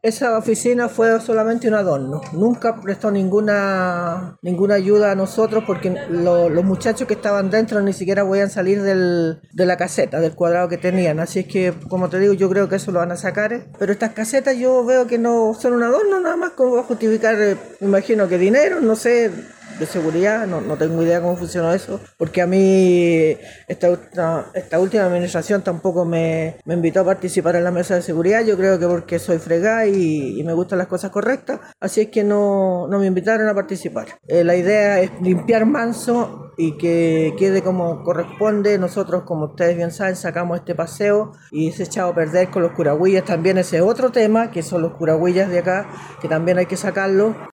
Esa oficina fue solamente un adorno, nunca prestó ninguna ayuda a nosotros porque los muchachos que estaban dentro ni siquiera podían salir de la caseta, del cuadrado que tenían, así es que, como te digo, yo creo que eso lo van a sacar, pero estas casetas yo veo que no son un adorno, nada más como va a justificar, me imagino que dinero, no sé, de seguridad, no tengo idea cómo funciona eso, porque a mí esta última administración tampoco me invitó a participar en la mesa de seguridad, yo creo que porque soy fregada y me gustan las cosas correctas, así es que no me invitaron a participar. La idea es limpiar manso y que quede como corresponde. Nosotros, como ustedes bien saben, sacamos este paseo y se ha echado a perder con los curahuillas, también ese otro tema, que son los curahuillas de acá, que también hay que sacarlo.